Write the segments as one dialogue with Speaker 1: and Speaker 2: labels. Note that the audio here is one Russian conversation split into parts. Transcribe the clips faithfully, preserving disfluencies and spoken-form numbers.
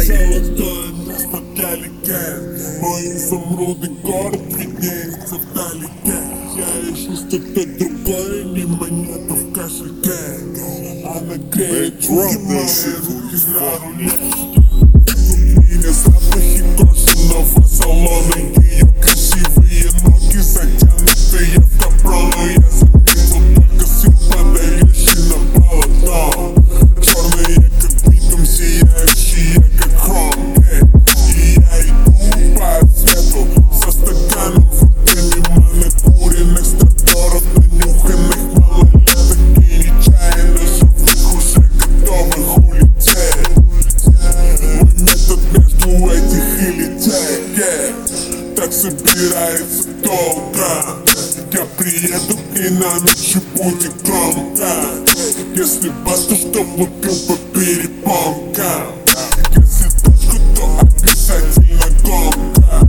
Speaker 1: Золотое место для легенд. Мой изумрудный город виднеется вдалеке. Я ищу что-то другое, не монету в кошельке. Она греет руки мои, руки на руле. Тут меня запахи кожаного салона. Ее красивые ноги затянутые в капрону. Я заметил только свет, подающий на полотно. Черные как битум, сияющие как хром. И я иду по свету со стаканом в руке, мимо накуренных стартеров, нанюханных малолеток и нечаянно живых, уже готовых улететь. Мой метод между этих и лететь, yeah. Так собирается долго. Я приеду и на ночи будет громко. Если бас, то чтоб лупил по перепонкам. Если точку, то обязательно гонка.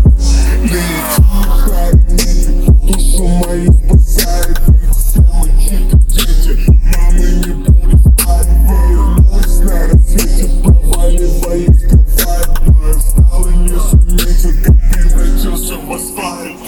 Speaker 1: Летит, душу мою спасает. Все мы чьи-то дети, мамы не будет спать. Вернусь на рассвете, проваливаясь в кровать. Но я встал и не заметил, как превратился в асфальт.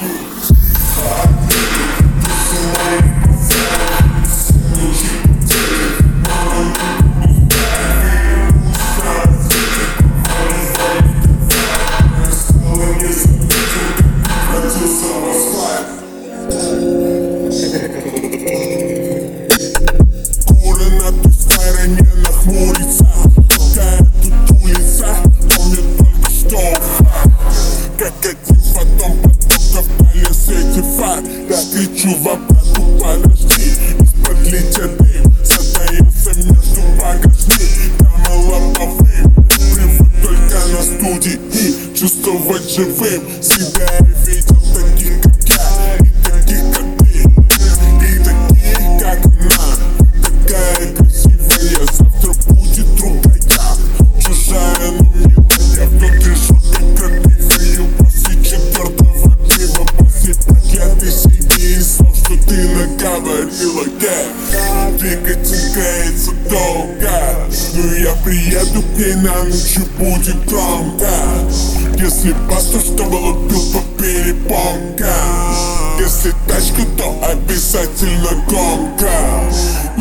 Speaker 1: Куры на той стороне нахмурится. Какая тут улица, помню только что факт. Как один потом потока вдали светит фар. Я кричу в обратку, подожди. Из-под летит дым, задается между багажником и лобовым. Привык только на студии и чувствовать живым себя. Я видел таких, как я, и таких, как ты, и таких, как она. Такая красивая, завтра будет другая. Чужая, но милая, внутри жжет, как крапивою. После четвертого пива, после проклятой семьи и слов, что ты наговорила, yeah. Двигатель греется долго, но я приеду к ней на ночь и будет громко. Если бас, то чтобы лупил по перепонкам. Если тачка, то обязательно гонка.